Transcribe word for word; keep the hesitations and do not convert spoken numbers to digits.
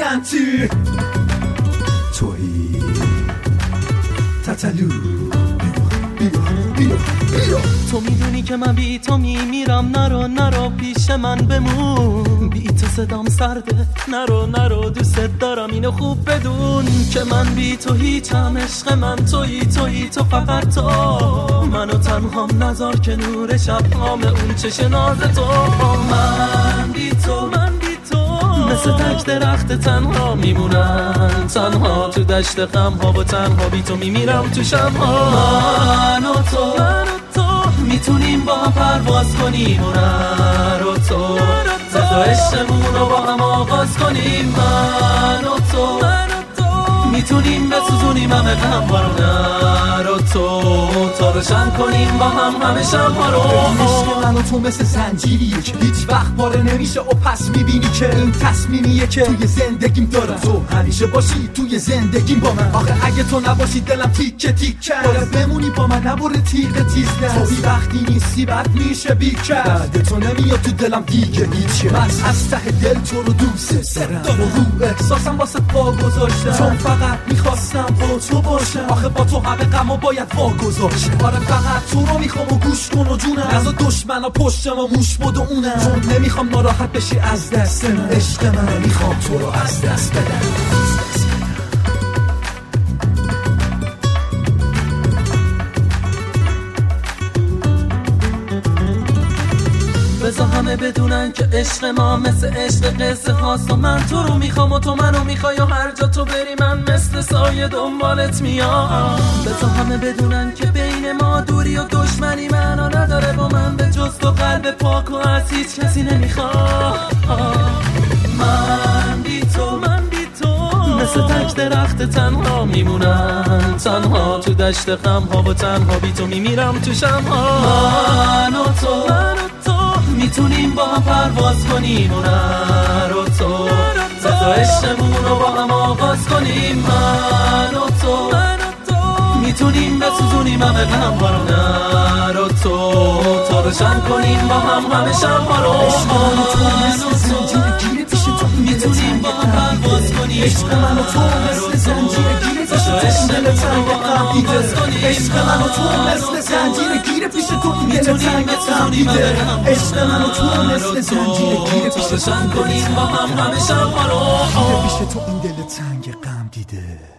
سنتی تویی تتلو بیا بیا بیا. تو میدونی که من بی تو میمیرم، نرو نرو پیش من بمون، بی تو صدام سرده، نرو نرو دوست دارم اینو خوب بدون که من بی تو هیچم، عشق من تویی تویی تو فقط تو، منو تنهام نذار که نور شب هام اون چش ناز تو، من بی تو من بی تو مثل تک درخت تنها میمونم، تنها تو دشت غم ها و تنها بی تو میمیرم تو شب ها، من و تو من و تو میتونیم با هم پرواز کنیم و نرو تو بذار عشقمون رو با هم آغاز کنیم، من و تو من و تو میتونیم بسوزونیم همه غم ها رو، نرو تو تا روشن کنیم با هم همه شب ها رو. عشق من و تو مثل زنجیریه که هیچ وقت پاره نمیشه و پس میبینی که این تصمیمیه که توی زندگیم دارم، تو همیشه باشی توی زندگیم با من، آخه اگه تو نباشی دلم تیکه تیکه باید بمونی با من، نبره تیغ تیز تو بی وقتی نیستی بد میشه بیکر، بعد تو نمیاد تو دلم دیگه هیچه، من از ته دل تو رو دوست دارم و رو احساسم واسه پا گذاشتم، چون فقط میخواستم با تو باشم، آخه با تو همه غمو باید واگذاشتم، آره فقط تو رو میخوام و گوش کن و جونم، از دشمنا پشتم و موش بود و اونم، چون نمیخوام ناراحت بشی از دست من، عشق من میخوام تو رو از دست بدم. بذار همه بدونن که عشق ما مثل عشق قصه هاست و من تو رو میخوام و تو منو میخوای و هر جا تو بری من مثل سایه دنبالت میام، بذار همه بدونن که بین ما دوری و دشمنی منو نداره با من به جز تو قلب پاک و از هیچ کسی نمیخوام، من بی تو من بی تو مثل تک درخت تنها میمونم، تنها تو دشت غم ها و تنها بی تو میمیرم تو شب ها، من و تو من و تو میتونیم با هم پرواز کنیم و نرو تو بذار عشقمون رو با هم آغاز کنیم، من و تو من و تو میتونیم بسوزونیم همه غم ها رو، نرو تو تا روشن کنیم با هم همه شب ها رو، عشق من و تو مثل زنجیر گیره پیش تو میتونیم با هم پرواز کنیم، عشق من و تو مثل زنجیر گیره پیش تو این دل تنگ غم دیده، عشق من و تو مثل زنجیر گیره پیش تو این دل تنگ غم دیده، عشق من و تو مثل زنجیر گیره پیش تو کنیم با هم همه شب ها رو، پیش تو این دل تنگ غم دیده.